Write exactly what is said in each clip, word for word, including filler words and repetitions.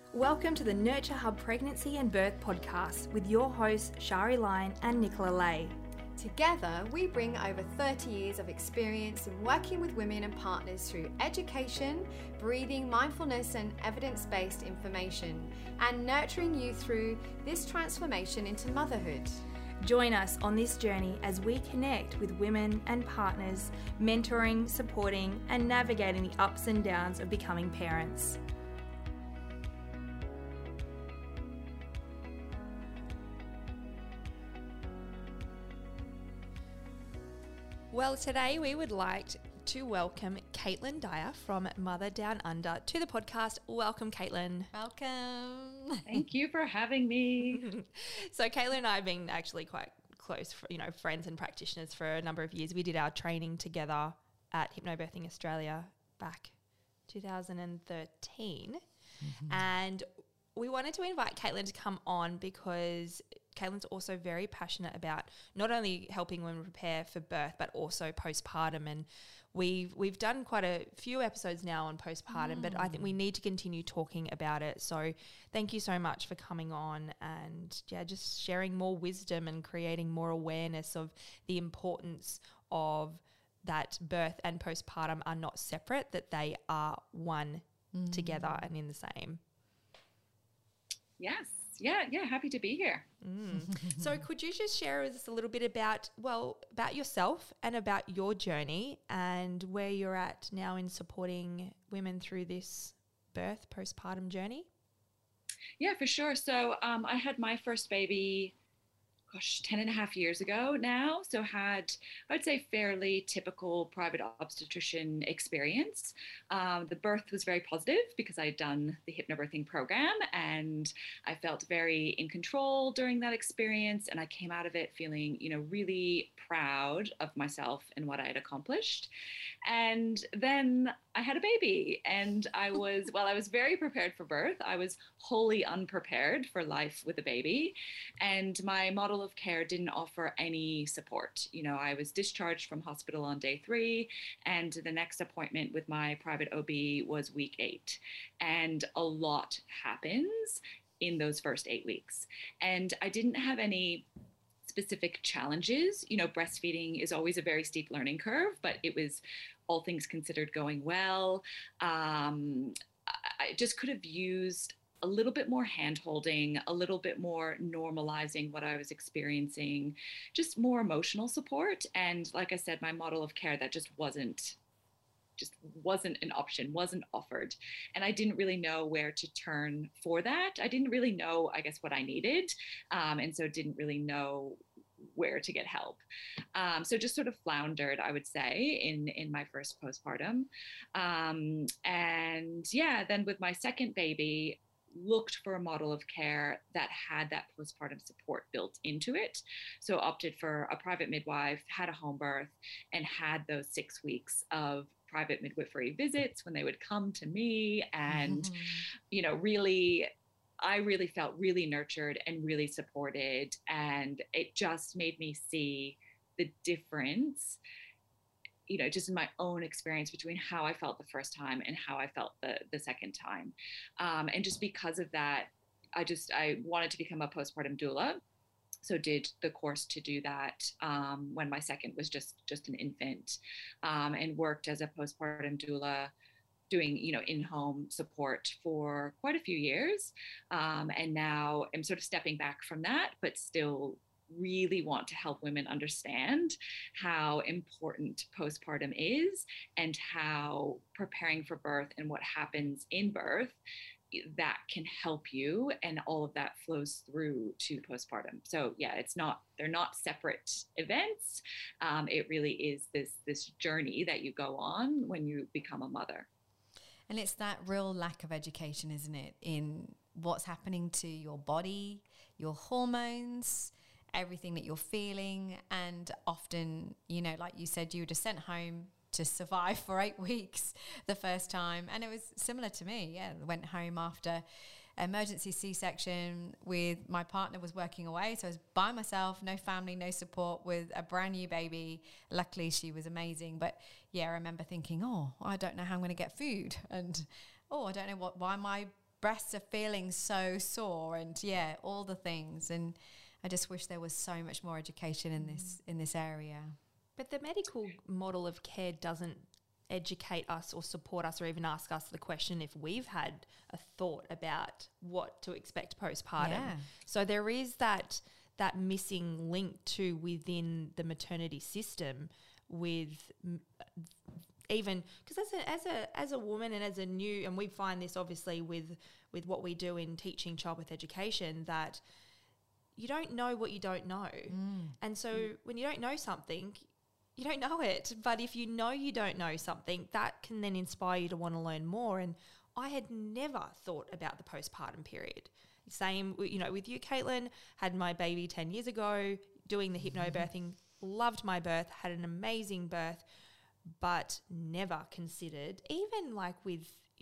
Welcome to the Nurture Hub Pregnancy and Birth Podcast with your hosts Shari Line and Nicola Lay. Together, we bring over thirty years of experience in working with women and partners through education, breathing, mindfulness, and evidence-based information, and nurturing you through this transformation into motherhood. Join us on this journey as we connect with women and partners, mentoring, supporting, and navigating the ups and downs of becoming parents. Well, today we would like to welcome Caitlin Dyer from Mother Down Under to the podcast. Welcome, Caitlin. Welcome. Thank you for having me. So Caitlin and I have been actually quite close, you know, friends and practitioners for a number of years. We did our training together at Hypnobirthing Australia back two thousand thirteen. Mm-hmm. And we wanted to invite Caitlin to come on because Caitlin's also very passionate about not only helping women prepare for birth, but also postpartum. And we've we've done quite a few episodes now on postpartum, mm. but I think we need to continue talking about it. So thank you so much for coming on and yeah, just sharing more wisdom and creating more awareness of the importance of that birth and postpartum are not separate, that they are one mm. together and in the same. Yes. Yeah. Yeah. Happy to be here. Mm. So could you just share with us a little bit about, well, about yourself and about your journey and where you're at now in supporting women through this birth, postpartum journey? Yeah, for sure. So um, I had my first baby, gosh, ten and a half years ago now. So had, I'd say, fairly typical private obstetrician experience. Um, the birth was very positive because I had done the hypnobirthing program and I felt very in control during that experience. And I came out of it feeling, you know, really proud of myself and what I had accomplished. And then I had a baby and I was, well, I was very prepared for birth. I was wholly unprepared for life with a baby. And my model of care didn't offer any support. You know, I was discharged from hospital on day three and the next appointment with my private O B was week eight. And a lot happens in those first eight weeks. And I didn't have any specific challenges. You know, breastfeeding is always a very steep learning curve, but it was all things considered going well. Um, I just could have used a little bit more hand-holding, a little bit more normalizing what I was experiencing, just more emotional support. And like I said, my model of care, that just wasn't just wasn't an option, wasn't offered. And I didn't really know where to turn for that. I didn't really know, I guess, what I needed. Um, and so didn't really know where to get help. Um, so just sort of floundered, I would say, in, in my first postpartum. Um, and yeah, then with my second baby, looked for a model of care that had that postpartum support built into it. So opted for a private midwife, had a home birth, and had those six weeks of private midwifery visits when they would come to me. And, mm-hmm. you know, really, I really felt really nurtured and really supported. And it just made me see the difference, you know, just in my own experience between how I felt the first time and how I felt the, the second time. Um, and just because of that, I just, I wanted to become a postpartum doula. So did the course to do that um, when my second was just, just an infant, um, and worked as a postpartum doula doing, you know, in-home support for quite a few years. Um, and now I'm sort of stepping back from that, but still really want to help women understand how important postpartum is and how preparing for birth and what happens in birth that can help you, and all of that flows through to postpartum. So yeah, it's not, they're not separate events. Um, it really is this, this journey that you go on when you become a mother. And it's that real lack of education, isn't it, in what's happening to your body, your hormones, everything that you're feeling. And often, you know, like you said, you were just sent home to survive for eight weeks the first time. And it was similar to me. Yeah, I went home after emergency C-section with my partner was working away. So I was by myself, no family, no support, with a brand new baby. Luckily, she was amazing. But yeah, I remember thinking, oh, I don't know how I'm going to get food. And, oh, I don't know what, why my breasts are feeling so sore, and yeah, all the things. And I just wish there was so much more education in this in this area. But the medical model of care doesn't educate us or support us or even ask us the question if we've had a thought about what to expect postpartum. Yeah. So there is that that missing link too within the maternity system with m- even because as a as a as a woman and as a new, and we find this obviously with with what we do in teaching childbirth education, that you don't know what you don't know. Mm. And so mm. when you don't know something, you don't know it. But if you know you don't know something, that can then inspire you to want to learn more. And I had never thought about the postpartum period. Same, you know, with you, Caitlin, had my baby ten years ago, doing the hypnobirthing, loved my birth, had an amazing birth, but never considered, even like with,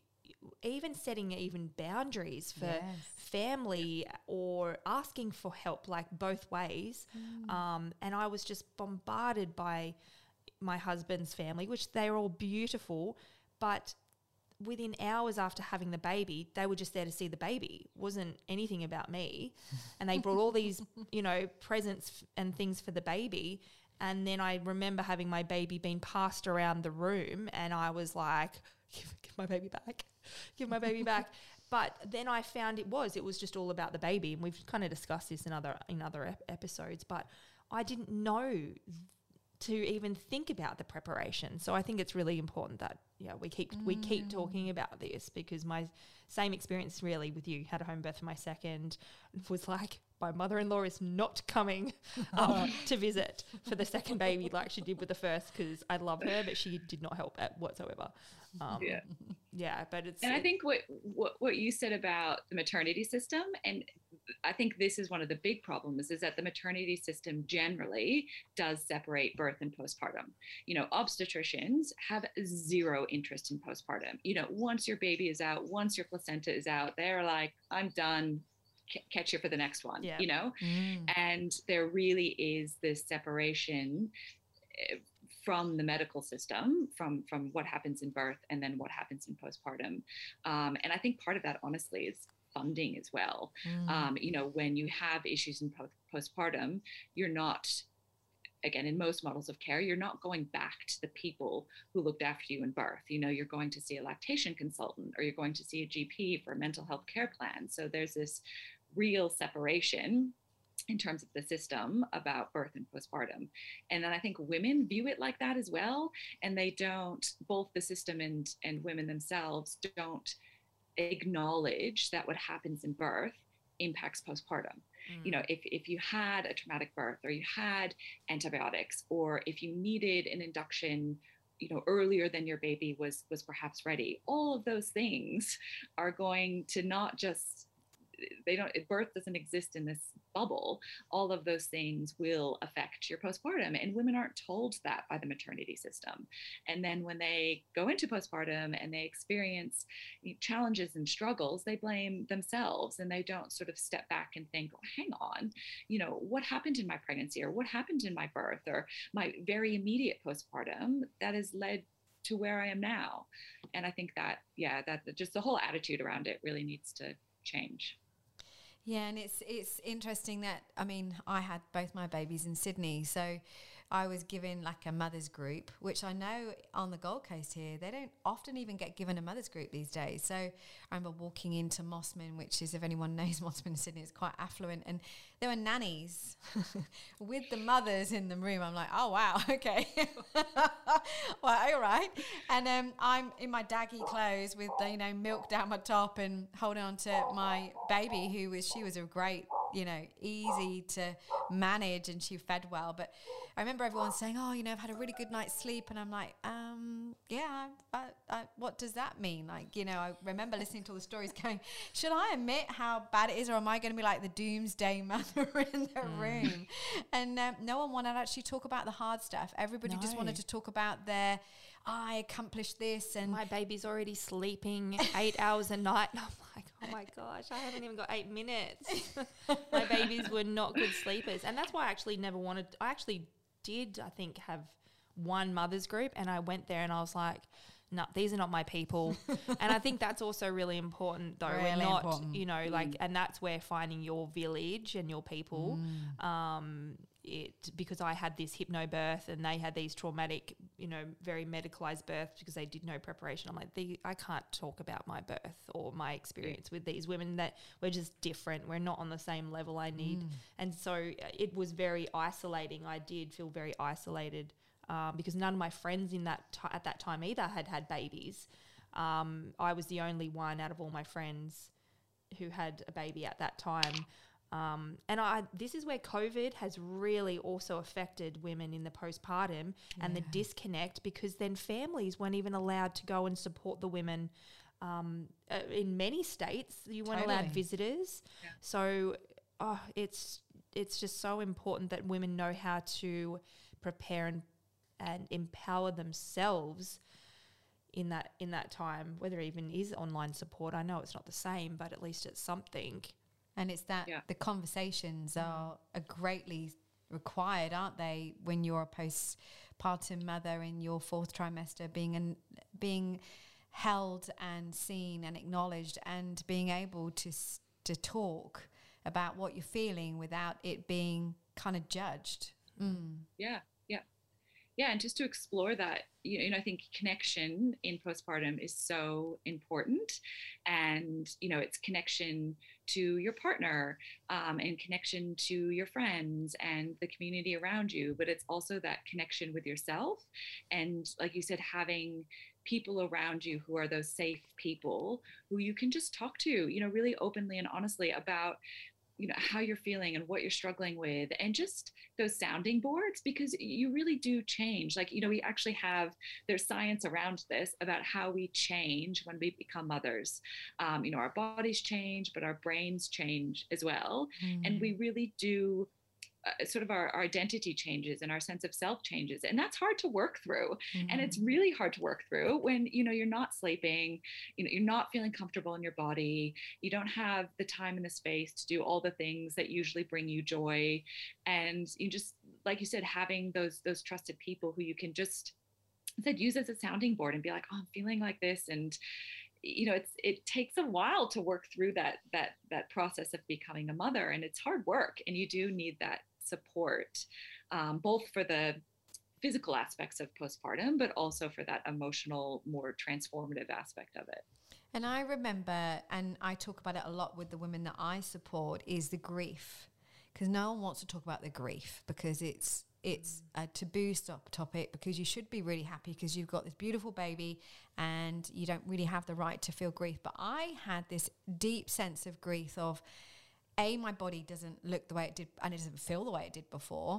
even setting even boundaries for Yes. family or asking for help, like both ways. Mm. Um, and I was just bombarded by my husband's family, which they're all beautiful, but within hours after having the baby, they were just there to see the baby. Wasn't anything about me. And they brought all these, you know, presents f- and things for the baby. And then I remember having my baby being passed around the room, and I was like, give, give my baby back, give my baby back. But then I found it was, it was just all about the baby. And we've kind of discussed this in other, in other ep- episodes, but I didn't know to even think about the preparation. So I think it's really important that yeah we keep mm. we keep talking about this, because my same experience really with you, had a home birth for my second, was like, my mother-in-law is not coming up to visit for the second baby like she did with the first, because I love her, but she did not help at whatsoever. Um, yeah, yeah, but it's and it, I think what, what what you said about the maternity system, and I think this is one of the big problems, is that the maternity system generally does separate birth and postpartum. You know, obstetricians have zero interest in postpartum. You know, once your baby is out, once your placenta is out, they're like, I'm done. C- catch you for the next one. Yeah. You know, Mm. and there really is this separation uh, from the medical system, from from what happens in birth and then what happens in postpartum. Um, and I think part of that, honestly, is funding as well. Mm. Um, you know, when you have issues in po- postpartum, you're not, again, in most models of care, you're not going back to the people who looked after you in birth. You know, you're going to see a lactation consultant, or you're going to see a G P for a mental health care plan. So there's this real separation in terms of the system about birth and postpartum. And then I think women view it like that as well. And they don't, both the system and, and women themselves don't acknowledge that what happens in birth impacts postpartum. Mm. You know, if, if you had a traumatic birth, or you had antibiotics, or if you needed an induction, you know, earlier than your baby was, was perhaps ready, all of those things are going to not just, they don't, birth doesn't exist in this bubble. All of those things will affect your postpartum, and women aren't told that by the maternity system. And then when they go into postpartum and they experience challenges and struggles, they blame themselves, and they don't sort of step back and think, oh, hang on, you know, what happened in my pregnancy, or what happened in my birth, or my very immediate postpartum that has led to where I am now. And I think that, yeah, that just the whole attitude around it really needs to change. Yeah, and it's it's interesting that, I mean, I had both my babies in Sydney, so I was given like a mother's group, which I know on the Gold Coast here, they don't often even get given a mother's group these days. So I remember walking into Mossman, which is, if anyone knows Mossman in Sydney, it's quite affluent, and there were nannies with the mothers in the room. I'm like, oh, wow, okay. Well, all right. And um, I'm in my daggy clothes with, the, you know, milk down my top and holding on to my baby, who was, she was a great, you know, easy to manage, and she fed well. But I remember everyone saying, oh, you know, I've had a really good night's sleep. And I'm like, um, yeah, I, I, what does that mean? Like, you know, I remember listening to all the stories going, should I admit how bad it is, or am I going to be like the doomsday mother in the mm. room? And um, no one wanted to actually talk about the hard stuff. Everybody no. just wanted to talk about their, oh, I accomplished this. And my baby's already sleeping eight hours a night. And I'm like, oh my gosh, I haven't even got eight minutes. My babies were not good sleepers. And that's why I actually never wanted, I actually did, I think, have one mother's group, and I went there and I was like, no, these are not my people. And I think that's also really important, though. Really We're not, important. you know, Mm. like, and that's where finding your village and your people. Mm. Um, it because I had this hypnobirth and they had these traumatic, you know, very medicalized births because they did no preparation. I'm like, the, I can't talk about my birth or my experience with these women, that we're just different. We're not on the same level I need. Mm. And so uh, it was very isolating. I did feel very isolated um, because none of my friends in that ti at that time either had had babies. Um, I was the only one out of all my friends who had a baby at that time. Um, and I, this is where COVID has really also affected women in the postpartum and the Yeah. disconnect, because then families weren't even allowed to go and support the women. Um, uh, in many states, you weren't allowed Totally. visitors. Yeah. So oh, it's it's just so important that women know how to prepare and and empower themselves in that in that time, whether it even is online support. I know it's not the same, but at least it's something. And it's that Yeah. the conversations are, are greatly required, aren't they, when you're a postpartum mother in your fourth trimester, being an, being held and seen and acknowledged, and being able to s- to talk about what you're feeling without it being kind of judged. Mm. Yeah, yeah, yeah, and just to explore that, you know, you know, I think connection in postpartum is so important, and you know, it's connection to your partner, um, and connection to your friends and the community around you, but it's also that connection with yourself, and like you said, having people around you who are those safe people who you can just talk to, you know, really openly and honestly about, you know, how you're feeling and what you're struggling with, and just those sounding boards, because you really do change. Like, you know, we actually have, there's science around this about how we change when we become mothers. Um, you know, our bodies change, but our brains change as well. And we really do, uh, sort of our, our identity changes and our sense of self changes, and that's hard to work through. Mm. And it's really hard to work through when, you know, you're not sleeping, you know, you're not feeling comfortable in your body, you don't have the time and the space to do all the things that usually bring you joy, and you just, like you said, having those those trusted people who you can just said use as a sounding board and be like, oh, I'm feeling like this. And you know, it's it takes a while to work through that that that process of becoming a mother, and it's hard work, and you do need that support, um, both for the physical aspects of postpartum, but also for that emotional, more transformative aspect of it. And I remember, and I talk about it a lot with the women that I support, is the grief, because no one wants to talk about the grief because it's it's a taboo stop topic, because you should be really happy because you've got this beautiful baby and you don't really have the right to feel grief. But I had this deep sense of grief of, A, my body doesn't look the way it did and it doesn't feel the way it did before.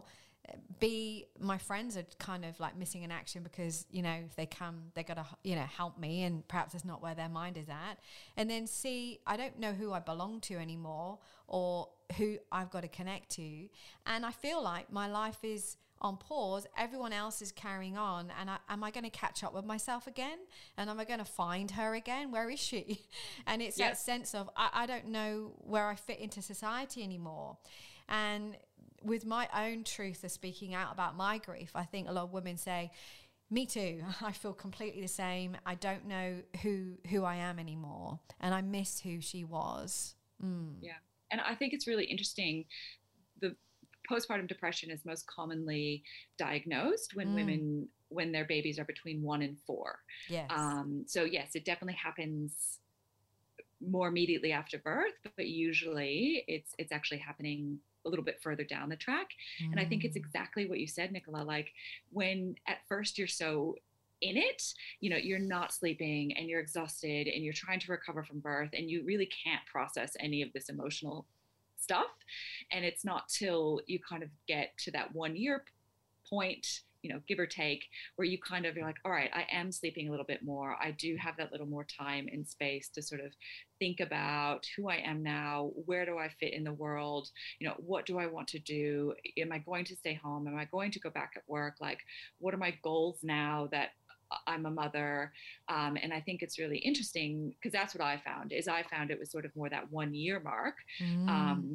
B, my friends are kind of like missing in action because, you know, if they come, they're going to, you know, help me, and perhaps that's not where their mind is at. And then C, I don't know who I belong to anymore or who I've got to connect to. And I feel like my life is on pause. Everyone else is carrying on. And I, am I going to catch up with myself again? And am I going to find her again? Where is she? And it's Yep. that sense of, I, I don't know where I fit into society anymore. And with my own truth of speaking out about my grief, I think a lot of women say, me too. I feel completely the same. I don't know who who I am anymore, and I miss who she was. Mm. Yeah. And I think it's really interesting. The postpartum depression is most commonly diagnosed when Mm. women, when their babies are between one and four. Yes. Um, so yes, it definitely happens more immediately after birth, but usually it's it's actually happening a little bit further down the track. Mm. And I think it's exactly what you said, Nicola, like when at first you're so in it, you know, you're not sleeping and you're exhausted and you're trying to recover from birth and you really can't process any of this emotional stuff. And it's not till you kind of get to that one year point, you know, give or take, where you kind of, you're like, all right, I am sleeping a little bit more. I do have that little more time and space to sort of think about who I am now. Where do I fit in the world? You know, what do I want to do? Am I going to stay home? Am I going to go back at work? Like, what are my goals now that I'm a mother? Um, and I think it's really interesting because that's what I found is I found it was sort of more that one year mark. Mm. Um,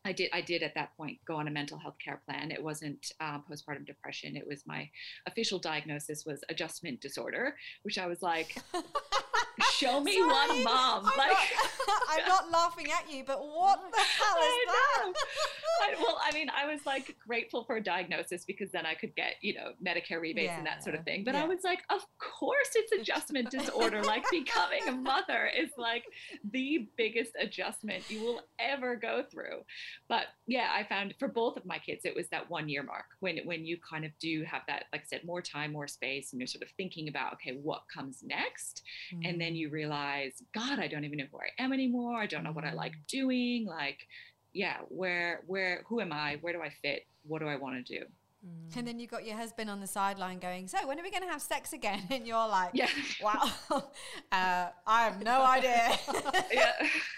I did. I did at that point go on a mental health care plan. It wasn't um, postpartum depression. It was my official diagnosis was adjustment disorder, which I was like, show me Sorry, one mom. I'm like, not, I'm not laughing at you, but what the hell is I that? know. I, well, I mean, I was like grateful for a diagnosis because then I could get, you know, Medicare rebates Yeah, and that sort of thing. But yeah. I was like, of course it's adjustment disorder. Like becoming a mother is like the biggest adjustment you will ever go through. But yeah, I found for both of my kids, it was that one year mark when, when you kind of do have that, like I said, more time, more space, and you're sort of thinking about, okay, what comes next? Mm. And then you realize, God, I don't even know who I am anymore. I don't know what I like doing. Like, yeah, where, where, who am I? Where do I fit? What do I want to do? And then you got your husband on the sideline going, so when are we going to have sex again? And you're like, yeah. wow, uh, I have no idea. yeah.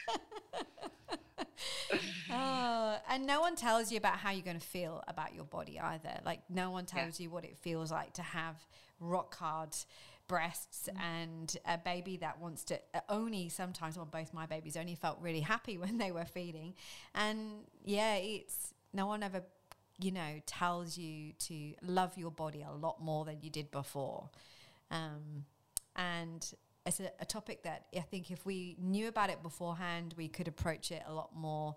Oh, and no one tells you about how you're going to feel about your body either. Like no one tells yeah. you what it feels like to have rock hard breasts mm. and a baby that wants to uh, only sometimes, well, both my babies only felt really happy when they were feeding. And yeah, it's no one ever, you know, tells you to love your body a lot more than you did before. Um, and it's a, a topic that I think if we knew about it beforehand, we could approach it a lot more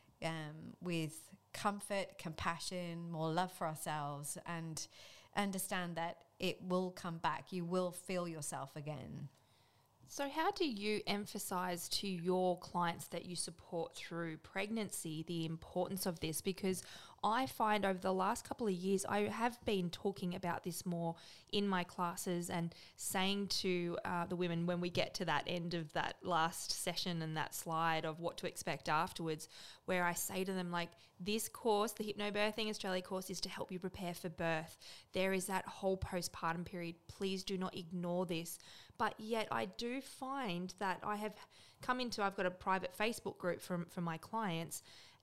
um, with comfort, compassion, more love for ourselves, and understand that it will come back. You will feel yourself again. So how do you emphasize to your clients that you support through pregnancy the importance of this? Because I find over the last couple of years, I have been talking about this more in my classes and saying to uh, the women when we get to that end of that last session and that slide of what to expect afterwards, where I say to them, like, this course, the Hypnobirthing Australia course, is to help you prepare for birth. There is that whole postpartum period. Please do not ignore this. But yet I do find that I have come into, I've got a private Facebook group for, for my clients,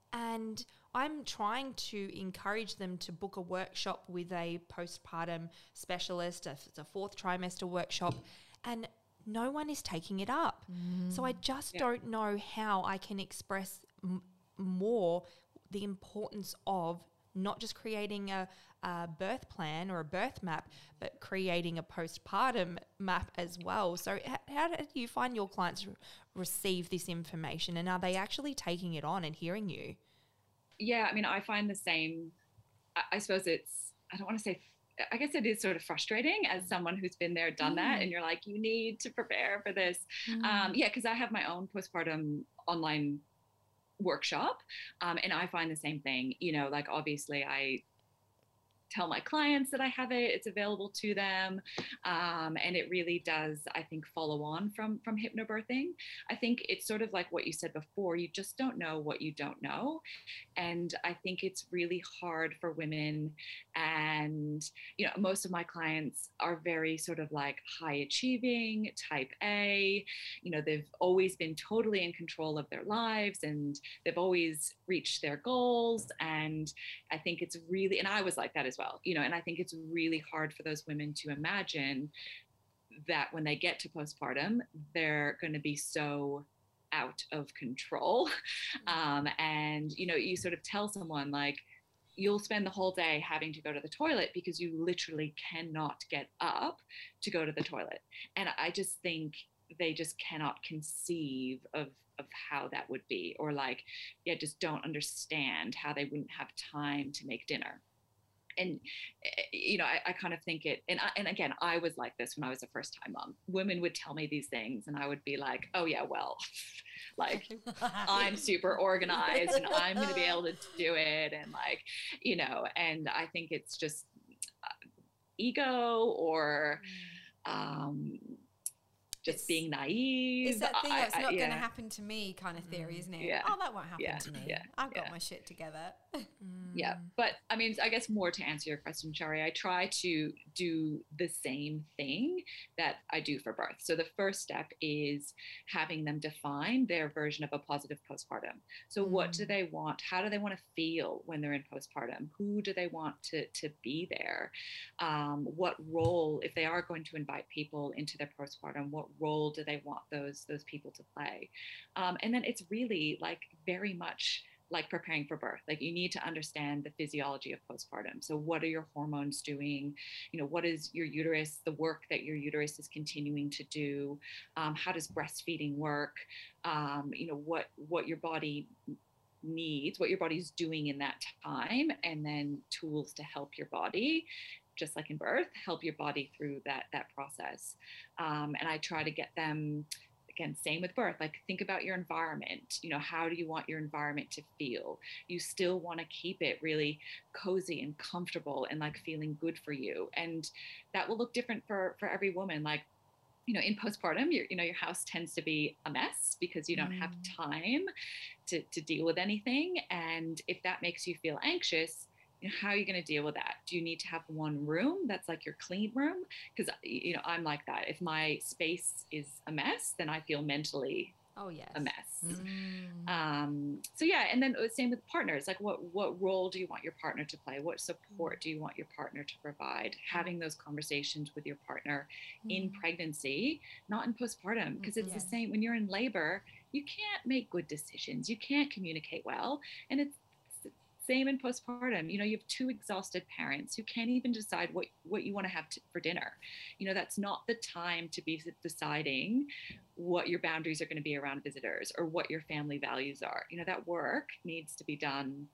and I'm trying to encourage them to book a workshop with a postpartum specialist, if it's a fourth trimester workshop, and no one is taking it up. Mm. So I just yeah. don't know how I can express m- more the importance of not just creating a, a birth plan or a birth map, but creating a postpartum map as well. So h- how do you find your clients re- receive this information, and are they actually taking it on and hearing you? Yeah, I mean, I find the same. I, I suppose it's, I don't want to say, I guess it is sort of frustrating as someone who's been there, done mm. that, and you're like, you need to prepare for this. Mm. Um, yeah, because I have my own postpartum online workshop, um, and I find the same thing. You know, like obviously I tell my clients that I have it, it's available to them. Um, and it really does, I think, follow on from, from hypnobirthing. I think it's sort of like what you said before, you just don't know what you don't know. And I think it's really hard for women. And, you know, most of my clients are very sort of like high achieving, type A, you know, they've always been totally in control of their lives and they've always reached their goals. And I think it's really, and I was like that as well, you know, and I think it's really hard for those women to imagine that when they get to postpartum, they're going to be so out of control. Um, and, you know, you sort of tell someone like, you'll spend the whole day having to go to the toilet because you literally cannot get up to go to the toilet. And I just think they just cannot conceive of of how that would be, or like, yeah, just don't understand how they wouldn't have time to make dinner. And, you know, I, I kind of think it, and I, and again, I was like this when I was a first time mom. Women would tell me these things and I would be like, oh yeah, well, like I'm super organized and I'm going to be able to do it. And like, you know, and I think it's just uh, ego or, um, just it's, being naive. It's that thing I, that's I, not yeah. going to happen to me kind of theory, isn't it? Yeah. Oh, that won't happen yeah. to me. Yeah. I've got yeah. my shit together. Yeah. But I mean, I guess more to answer your question, Shari, I try to do the same thing that I do for birth. So the first step is having them define their version of a positive postpartum. So mm. what do they want? How do they want to feel when they're in postpartum? Who do they want to, to be there? Um, what role, if they are going to invite people into their postpartum, what role do they want those those people to play? Um, and then it's really like very much like preparing for birth. Like you need to understand the physiology of postpartum. So what are your hormones doing? You know, what is your uterus, the work that your uterus is continuing to do? Um, how does breastfeeding work? Um, you know, what, what your body needs, what your body's doing in that time, and then tools to help your body, just like in birth, help your body through that, that process. Um, and I try to get them, again, same with birth, like think about your environment. You know, how do you want your environment to feel? You still want to keep it really cozy and comfortable and like feeling good for you. And that will look different for, for every woman. Like, you know, in postpartum, your, you know, your house tends to be a mess because you don't mm. have time to, to deal with anything. And if that makes you feel anxious, you know, how are you going to deal with that? Do you need to have one room that's like your clean room? Because, you know, I'm like that. If my space is a mess, then I feel mentally oh yes a mess. Mm. Um, so yeah, and then same with partners. Like, what what role do you want your partner to play? What support do you want your partner to provide? Having those conversations with your partner mm. in pregnancy, not in postpartum, because it's yes. the same when you're in labor. You can't make good decisions. You can't communicate well, and it's same in postpartum. You know, you have two exhausted parents who can't even decide what, what you want to have to, for dinner. You know, that's not the time to be deciding what your boundaries are going to be around visitors or what your family values are. You know, that work needs to be done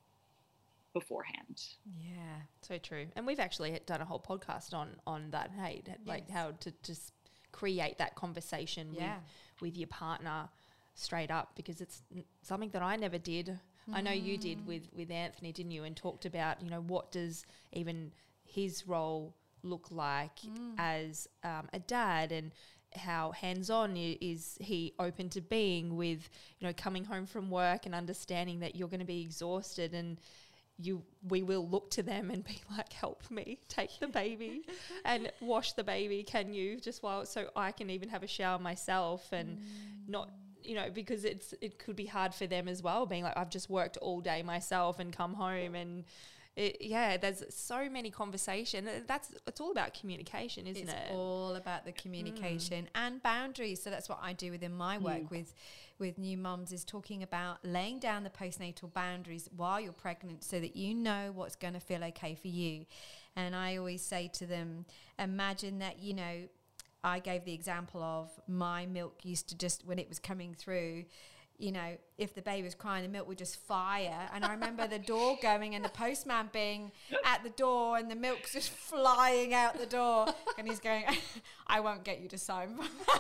beforehand. Yeah, so true. And we've actually done a whole podcast on on that, hey, like yes. how to just create that conversation yeah. with, with your partner straight up, because it's something that I never did. I know you did with, with Anthony, didn't you? And talked about, you know, what does even his role look like mm. as um, a dad, and how hands-on is he open to being with, you know, coming home from work and understanding that you're going to be exhausted, and you we will look to them and be like, help me take the baby and wash the baby, can you, just while, so I can even have a shower myself, and mm. not, you know, because it's it could be hard for them as well, being like, I've just worked all day myself and come home, and it, yeah, there's so many conversations. That's it's all about communication, isn't it's it? It's all about the communication mm. and boundaries. So that's what I do within my work mm. with with new mums, is talking about laying down the postnatal boundaries while you're pregnant, so that you know what's going to feel okay for you. And I always say to them, imagine that, you know, I gave the example of my milk used to just, when it was coming through, you know, if the baby was crying, the milk would just fire. And I remember the door going and the postman being at the door and the milk's just flying out the door. And he's going, I won't get you to sign.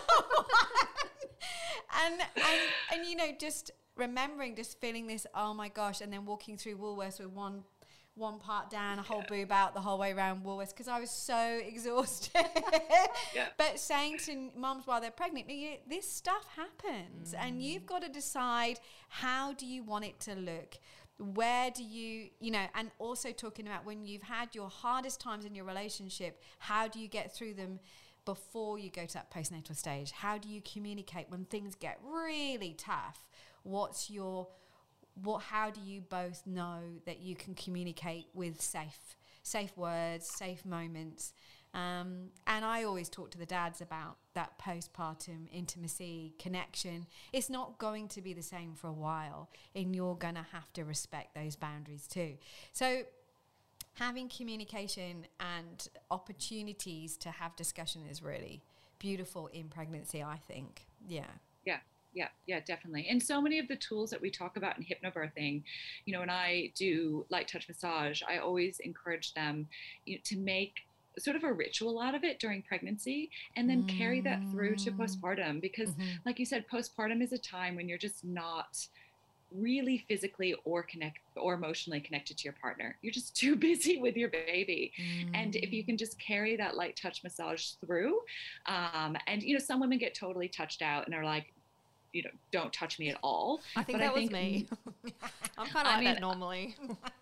and, and, and, you know, just remembering, just feeling this, oh my gosh, and then walking through Woolworths with one one part down, a whole boob out the whole way around Woolworths, because I was so exhausted. yeah. But saying to mums while they're pregnant, you, this stuff happens, mm. and you've got to decide, how do you want it to look? Where do you, you know, and also talking about when you've had your hardest times in your relationship, how do you get through them before you go to that postnatal stage? How do you communicate when things get really tough? What's your What? How do you both know that you can communicate with safe, safe words, safe moments? Um, and I always talk to the dads about that postpartum intimacy, connection. It's not going to be the same for a while, and you're going to have to respect those boundaries too. So having communication and opportunities to have discussion is really beautiful in pregnancy, I think. Yeah. Yeah. Yeah, yeah, definitely. And so many of the tools that we talk about in hypnobirthing, you know, when I do light touch massage, I always encourage them, you know, to make sort of a ritual out of it during pregnancy, and then mm. carry that through to postpartum. Because mm-hmm. like you said, postpartum is a time when you're just not really physically or connect or emotionally connected to your partner. You're just too busy with your baby. Mm. And if you can just carry that light touch massage through, um, and, you know, some women get totally touched out and are like, you know, don't touch me at all. I think but that I think, was me. I'm kind of like mean, that normally.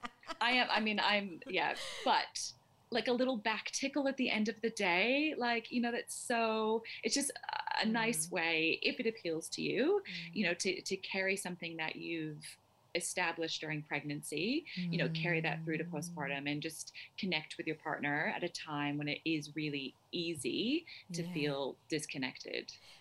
I am. I mean, I'm, yeah, but like a little back tickle at the end of the day, like, you know, that's so, it's just a mm. nice way, if it appeals to you, mm. you know, to, to carry something that you've established during pregnancy, mm. you know, carry that through to postpartum, and just connect with your partner at a time when it is really easy to yeah. feel disconnected.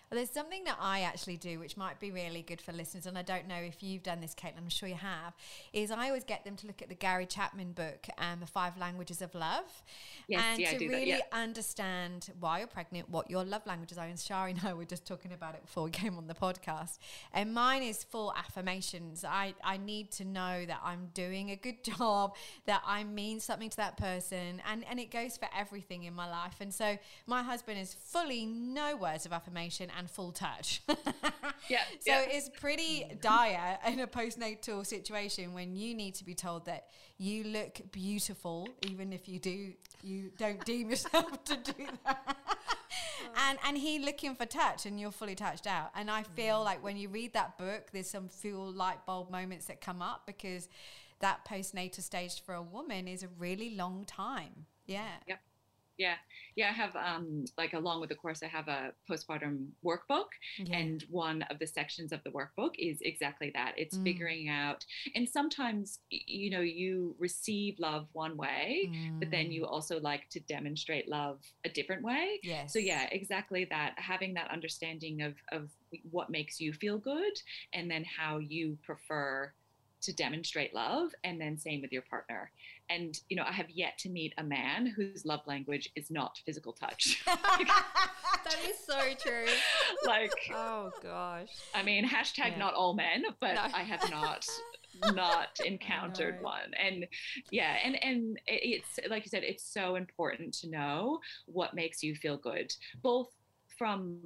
Well, there's something that I actually do, which might be really good for listeners, and I don't know if you've done this, Caitlin, I'm sure you have, is I always get them to look at the Gary Chapman book, um, The Five Languages of Love, Yes, and yeah, I to do that, really yeah. understand why you're pregnant, what your love languages are. And Shari and I were just talking about it before we came on the podcast. And mine is full affirmations. I, I need to know that I'm doing a good job, that I mean something to that person, and, and it goes for everything in my life. And so my husband is fully no words of affirmation and full touch. Yeah. So yeah. it's pretty dire in a postnatal situation when you need to be told that you look beautiful, even if you do you don't deem yourself to do that. and and he looking for touch and you're fully touched out. And I feel like when you read that book, there's some fuel light bulb moments that come up, because that postnatal stage for a woman is a really long time. Yeah. Yep. Yeah. Yeah. I have, um, like, along with the course, I have a postpartum workbook. Yeah. And one of the sections of the workbook is exactly that. It's Mm. figuring out, and sometimes, y- you know, you receive love one way, but then Mm. you also like to demonstrate love a different way. Yes. So yeah, exactly that. Having that understanding of, of what makes you feel good, and then how you prefer to demonstrate love, and then same with your partner. And, you know, I have yet to meet a man whose love language is not physical touch. That is so true. Like, Oh gosh. I mean, hashtag Yeah. not all men, but No. I have not not encountered know. one. And yeah, and and it- it's like you said, it's so important to know what makes you feel good, both from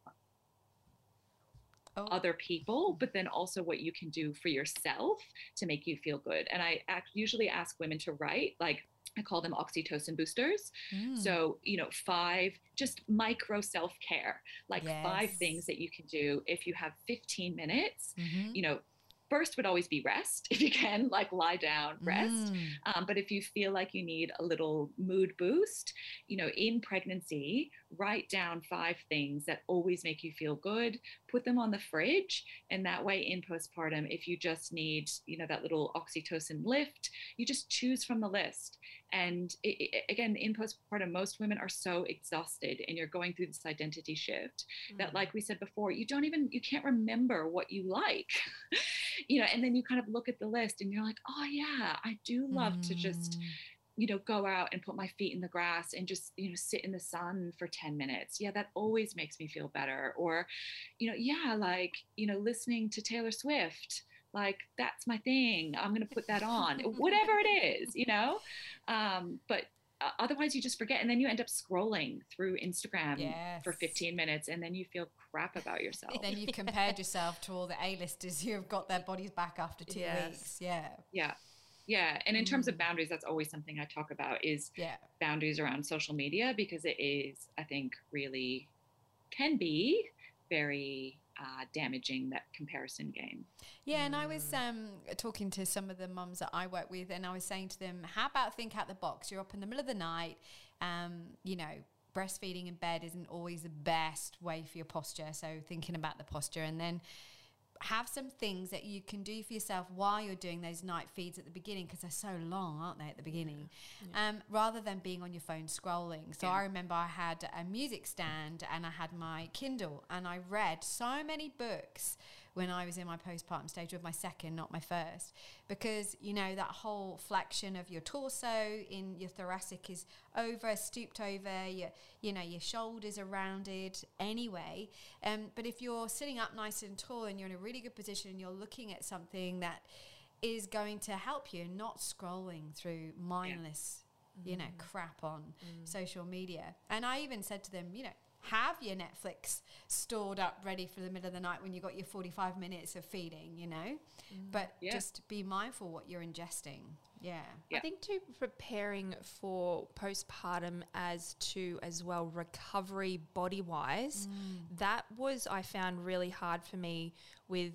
Oh. other people, but then also what you can do for yourself to make you feel good. And I act, usually ask women to write, like, I call them oxytocin boosters. Mm. So, you know, five just micro self-care, like five Yes. things that you can do if you have fifteen minutes. Mhm. You know, first would always be rest, if you can, like, lie down, rest. Mm. Um, but if you feel like you need a little mood boost, you know, in pregnancy, write down five things that always make you feel good, put them on the fridge. And that way, in postpartum, if you just need, you know, that little oxytocin lift, you just choose from the list. And it, it, again, in postpartum, most women are so exhausted, and you're going through this identity shift that, like we said before, you don't even, you can't remember what you like. You know, and then you kind of look at the list and you're like, oh yeah, I do love to just, Mm. you know, go out and put my feet in the grass and just, you know, sit in the sun for ten minutes. Yeah, that always makes me feel better. Or, you know, yeah, like, you know, listening to Taylor Swift, like, that's my thing. I'm going to put that on, whatever it is, you know? Um, but uh, otherwise you just forget. And then you end up scrolling through Instagram for Yes. fifteen minutes, and then you feel crap about yourself. Then you've compared yourself to all the A-listers who have got their bodies back after two Yes. weeks. Yeah. Yeah. Yeah. And in terms of Mm. boundaries, that's always something I talk about, is Yeah. boundaries around social media, because it is, I think, really can be very uh, damaging, that comparison game. Yeah, and I was um, talking to some of the mums that I work with, and I was saying to them, how about think out the box? You're up in the middle of the night, um, you know, breastfeeding in bed isn't always the best way for your posture. So thinking about the posture, and then have some things that you can do for yourself while you're doing those night feeds at the beginning, because they're so long, aren't they, at the beginning, um, rather than being on your phone scrolling. So Yeah. I remember I had a music stand and I had my Kindle, and I read so many books when I was in my postpartum stage with my second, not my first, because, you know, that whole flexion of your torso in your thoracic is over, stooped over, your, you know, your shoulders are rounded anyway. Um, but if you're sitting up nice and tall and you're in a really good position and you're looking at something that is going to help you, not scrolling through mindless, you know, crap on social media. And I even said to them, you know, have your Netflix stored up ready for the middle of the night when you got your forty-five minutes of feeding, you know, but Yeah. just be mindful what you're ingesting. Yeah. Yeah. I think too, preparing for postpartum as to as well recovery body wise, that was, I found, really hard for me with.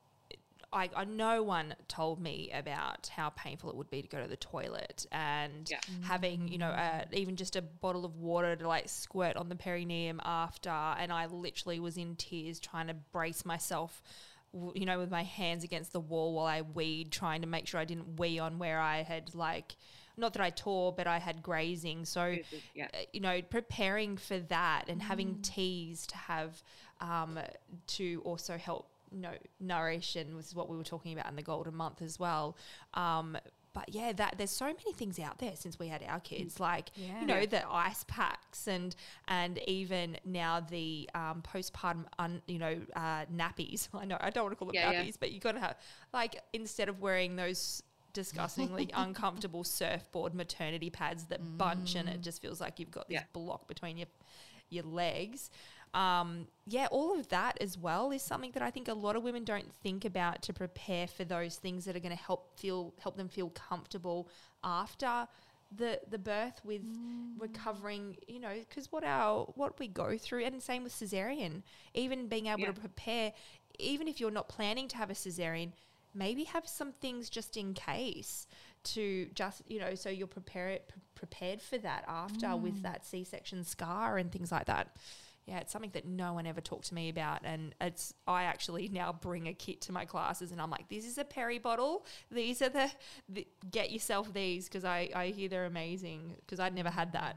I, I no one told me about how painful it would be to go to the toilet, and Yeah. having, you know, uh, even just a bottle of water to like squirt on the perineum after, and I literally was in tears trying to brace myself, w- you know, with my hands against the wall while I weed, trying to make sure I didn't wee on where I had, like, not that I tore, but I had grazing. So, Yeah. uh, you know, preparing for that and having teas to have um, to also help, you know, nourish, and this is what we were talking about in the golden month as well. Um, But yeah, that there's so many things out there since we had our kids, like Yeah. you know the ice packs and and even now the um, postpartum un, you know uh, nappies. I know I don't want to call them Yeah, yeah. nappies, but you got to have, like, instead of wearing those disgustingly uncomfortable surfboard maternity pads that bunch and it just feels like you've got this Yeah. block between your your legs. Um, yeah, all of that as well is something that I think a lot of women don't think about to prepare for those things that are going to help feel help them feel comfortable after the the birth, with recovering, you know, because what our what we go through, and same with cesarean, even being able Yeah. to prepare, even if you're not planning to have a cesarean, maybe have some things just in case to just, you know, so you're prepare, pre- prepared for that after with that C-section scar and things like that. Yeah, it's something that no one ever talked to me about, and it's I actually now bring a kit to my classes, and I'm like, this is a peri bottle. These are the, the get yourself these, because I, I hear they're amazing, because I'd never had that.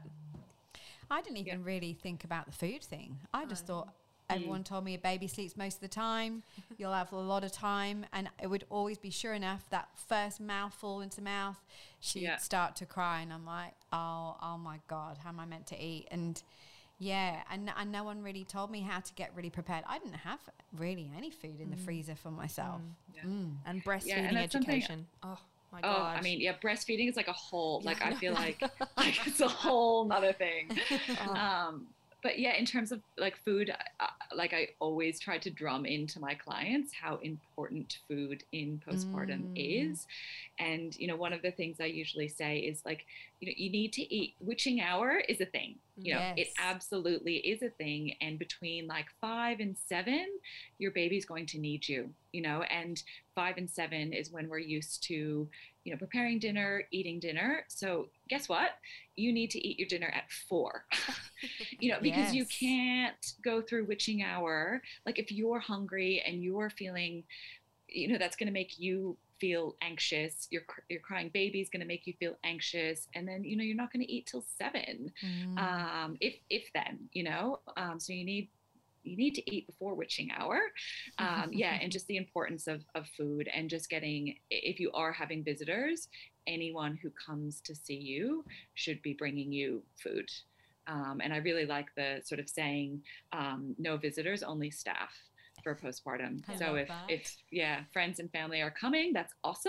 I didn't even Yeah. really think about the food thing. I just thought Mm. everyone told me a baby sleeps most of the time. You'll have a lot of time, and it would always be sure enough that first mouthful into mouth, she'd Yeah. start to cry, and I'm like, oh, oh my God, how am I meant to eat? And yeah, and, and no one really told me how to get really prepared. I didn't have really any food in the freezer for myself. Yeah. Mm. And Yeah, breastfeeding and that's something- education. Oh my Oh, gosh. I mean, yeah, breastfeeding is like a whole, like, Yeah, I I know. feel like, like it's a whole nother thing. Oh. Um, but yeah, in terms of like food, uh, like I always try to drum into my clients how important food in postpartum Mm. is. And, you know, one of the things I usually say is like, you know, you need to eat. Witching hour is a thing. You know, it Yes. absolutely is a thing. And between like five and seven, your baby's going to need you, you know, and five and seven is when we're used to, you know, preparing dinner, eating dinner. So guess what? You need to eat your dinner at four, you know, because you Yes. can't go through witching hour. Like if you're hungry and you're feeling, you know, that's going to make you feel anxious. Your your crying baby's going to make you feel anxious, and then you know you're not going to eat till seven, Mm. um, if if then, you know. Um, so you need you need to eat before witching hour, um, yeah, and just the importance of of food, and just getting, if you are having visitors, anyone who comes to see you should be bringing you food. Um, and I really like the sort of saying, um, no visitors, only staff for postpartum. I So love if, that. if, yeah, friends and family are coming, that's awesome.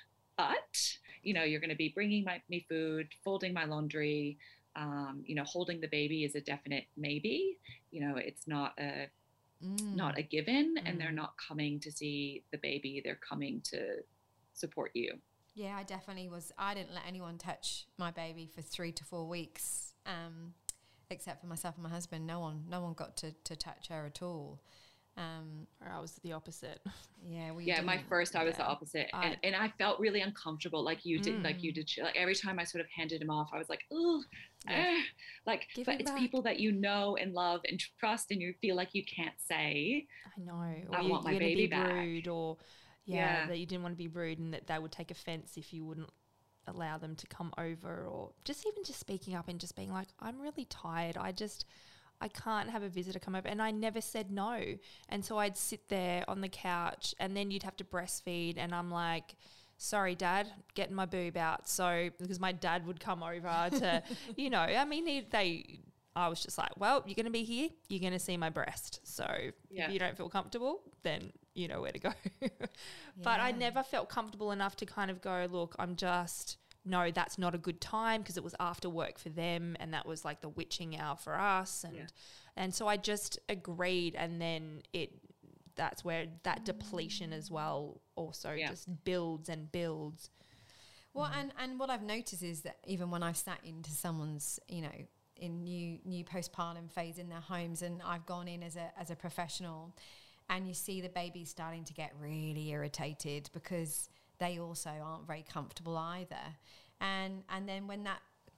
But, you know, you're going to be bringing my, me food, folding my laundry, um, you know, holding the baby is a definite maybe. You know, it's not a, Mm. not a given, and they're Mm. not coming to see the baby. They're coming to support you. Yeah, I definitely was. I didn't let anyone touch my baby for three to four weeks, um, except for myself and my husband. No one, no one got to, to touch her at all. Um, Or I was the opposite. yeah, we. Yeah, my didn't- first, I was the yeah. opposite, I- and, and I felt really uncomfortable, like you did, like you Mm. did. Like every time I sort of handed him off, I was like, oh, Yeah. like. Give but him it's back. people that you know and love and trust, and you feel like you can't say, I know. Or I you, want my you're going to baby be back. rude, or yeah, Yeah. that you didn't want to be rude, and that they would take offense if you wouldn't allow them to come over, or just even just speaking up and just being like, I'm really tired. I just, I can't have a visitor come over. And I never said no. And so I'd sit there on the couch, and then you'd have to breastfeed. And I'm like, sorry, Dad, getting my boob out. So, because my dad would come over to, you know, I mean, they, they, I was just like, well, you're going to be here. You're going to see my breast. So Yeah. if you don't feel comfortable, then you know where to go. But I Yeah. never felt comfortable enough to kind of go, look, I'm just, no, that's not a good time, because it was after work for them, and that was like the witching hour for us. And, Yeah. and so I just agreed. And then it, that's where that depletion as well also Yeah. just builds and builds. Well, and, and what I've noticed is that even when I've sat into someone's, you know, in new new postpartum phase in their homes, and I've gone in as a as a professional, and you see the baby starting to get really irritated because they also aren't very comfortable either, and and then when that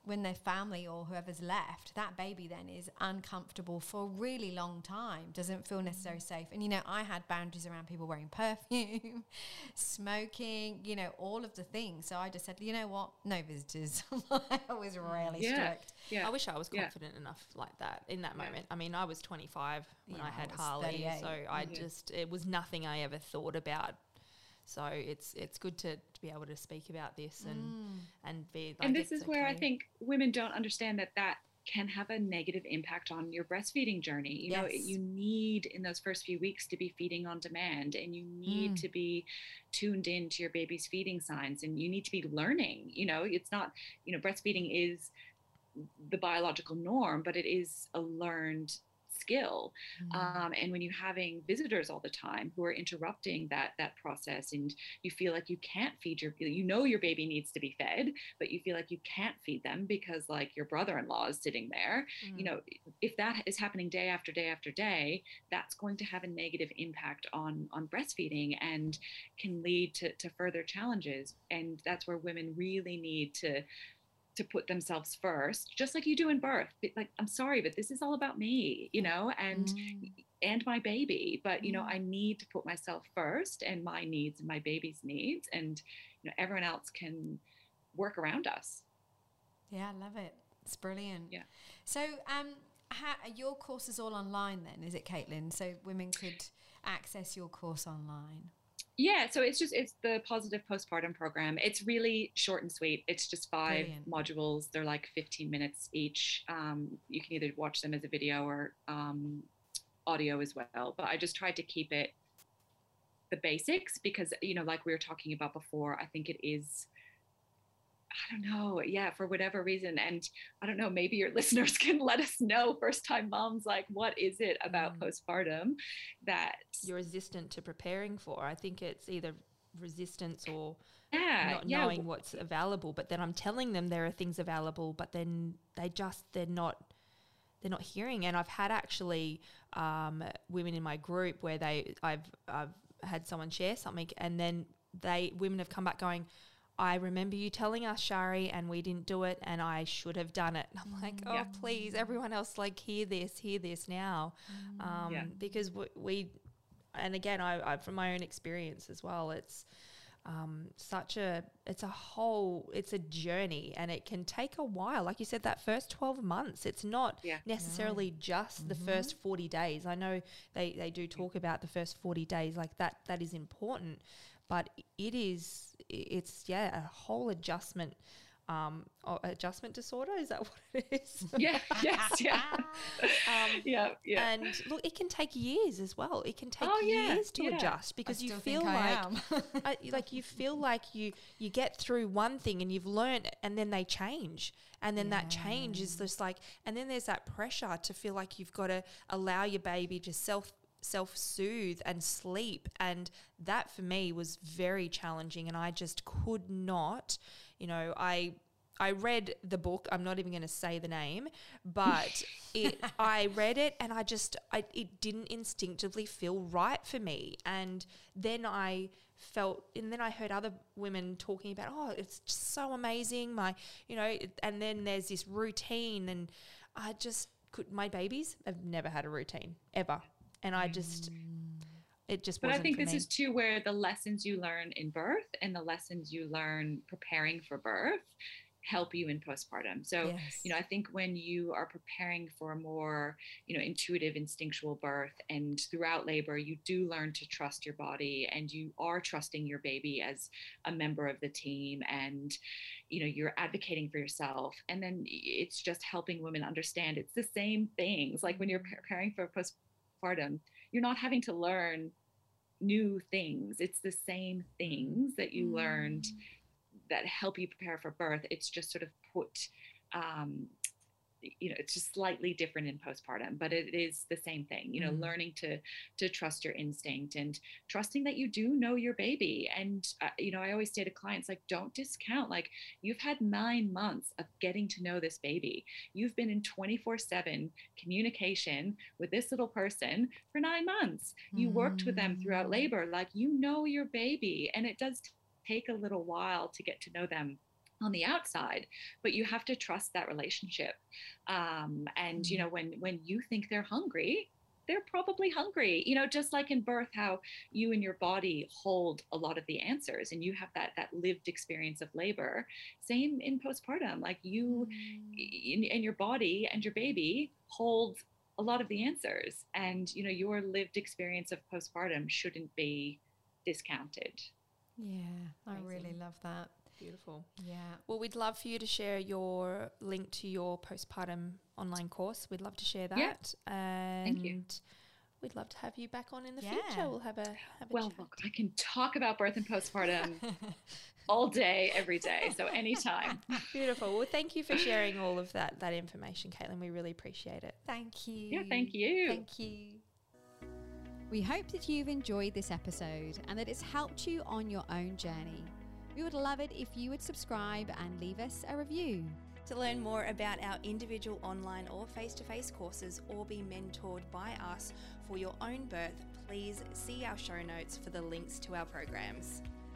when their family or whoever's left, that baby then is uncomfortable for a really long time, doesn't feel necessarily safe. And, you know, I had boundaries around people wearing perfume, smoking, you know, all of the things. So I just said, you know what, no visitors. I was really yeah. strict. Yeah. I wish I was confident yeah. enough like that in that Yeah. moment. I mean, I was twenty-five when Yeah, I had I was Harley, thirty-eight. so I Yeah. just, it was nothing I ever thought about. So it's it's good to, to be able to speak about this and Mm. and be like, And this it's is where I okay. think women don't understand that that can have a negative impact on your breastfeeding journey. You know, Yes. you need in those first few weeks to be feeding on demand, and you need Mm. to be tuned in to your baby's feeding signs, and you need to be learning. You know, it's not, you know, breastfeeding is the biological norm, but it is a learned skill. Mm. Um, and when you're having visitors all the time who are interrupting that that process, and you feel like you can't feed your, you know, your baby needs to be fed, but you feel like you can't feed them because like your brother-in-law is sitting there, Mm. you know, if that is happening day after day after day, that's going to have a negative impact on on breastfeeding and can lead to, to further challenges. And that's where women really need to to put themselves first, just like you do in birth. Like, I'm sorry, but this is all about me, you know, and Mm. and my baby. But you know, Mm. I need to put myself first, and my needs and my baby's needs, and you know, everyone else can work around us. Yeah, I love it. It's brilliant. Yeah. So, um, how, your course is all online then, is it, Caitlin? So women could access your course online. Yeah, so it's just it's the Positive Postpartum Program. It's really short and sweet. It's just five Brilliant. modules. They're like fifteen minutes each. Um, you can either watch them as a video or um, audio as well. But I just tried to keep it the basics because, you know, like we were talking about before, I think it is, I don't know, yeah, for whatever reason. And I don't know, maybe your listeners can let us know, first time moms, like, what is it about Mm. postpartum that You're resistant to preparing for. I think it's either resistance or yeah, not yeah, knowing what's available. But then I'm telling them there are things available, but then they just they're not they're not hearing. And I've had actually um, women in my group where they I've I've had someone share something, and then they women have come back going, I remember you telling us, Shari, and we didn't do it, and I should have done it. And I'm like, oh, Yeah. please, everyone else, like, hear this, hear this now. Um, Yeah. Because we, we, and again, I, I, from my own experience as well, it's um, such a, it's a whole, it's a journey, and it can take a while. Like you said, that first twelve months, it's not Yeah. necessarily just the Mhm. first forty days. I know they, they do talk about the first forty days, like that, that is important. But it is, it's, yeah, a whole adjustment, um, or adjustment disorder. Is that what it is? yeah, yes, yeah, Um, yeah, yeah. And look, it can take years as well. It can take Oh, yeah, years to yeah. adjust I because you still feel think I like, am. uh, like you feel like you, you get through one thing and you've learned it, and then they change. And then that change is Yeah. just like, and then there's that pressure to feel like you've got to allow your baby to self self-soothe and sleep, and that for me was very challenging, and I just could not, you know, I I read the book, I'm not even going to say the name, but it I read it and I just I it didn't instinctively feel right for me. And then I felt and then I heard other women talking about, oh, it's just so amazing, my, you know, and then there's this routine, and I just could my babies have never had a routine ever. And I just, it just But wasn't I think for this me. is too where the lessons you learn in birth and the lessons you learn preparing for birth help you in postpartum. So, Yes. you know, I think when you are preparing for a more, you know, intuitive, instinctual birth, and throughout labor, you do learn to trust your body, and you are trusting your baby as a member of the team, and, you know, you're advocating for yourself. And then it's just helping women understand it's the same things. Like when you're preparing for postpartum, you're not having to learn new things. It's the same things that you learned that help you prepare for birth. It's just sort of put, um, you know, it's just slightly different in postpartum, but it is the same thing, you know, Mm. learning to, to trust your instinct and trusting that you do know your baby. And, uh, you know, I always say to clients, like, don't discount, like, you've had nine months of getting to know this baby. You've been in twenty-four seven communication with this little person for nine months. You worked with them throughout Mm. labor. Like, you know your baby, and it does take a little while to get to know them on the outside, but you have to trust that relationship. Um, and, mm-hmm. you know, when, when you think they're hungry, they're probably hungry, you know, just like in birth, how you and your body hold a lot of the answers and you have that, that lived experience of labor. Same in postpartum, like you mm. in, in your body and your baby hold a lot of the answers, and, you know, your lived experience of postpartum shouldn't be discounted. Yeah, I Amazing. really love that. Beautiful. Yeah. Well, we'd love for you to share your link to your postpartum online course. We'd love to share that. Yeah. And Thank you. We'd love to have you back on in the yeah. future. We'll have a have a Well, chat. Look, I can talk about birth and postpartum all day, every day. So anytime. Beautiful. Well, thank you for sharing all of that that information, Caitlin. We really appreciate it. Thank you. Yeah, thank you. Thank you. We hope that you've enjoyed this episode and that it's helped you on your own journey. We would love it if you would subscribe and leave us a review. To learn more about our individual online or face-to-face courses or be mentored by us for your own birth, please see our show notes for the links to our programs.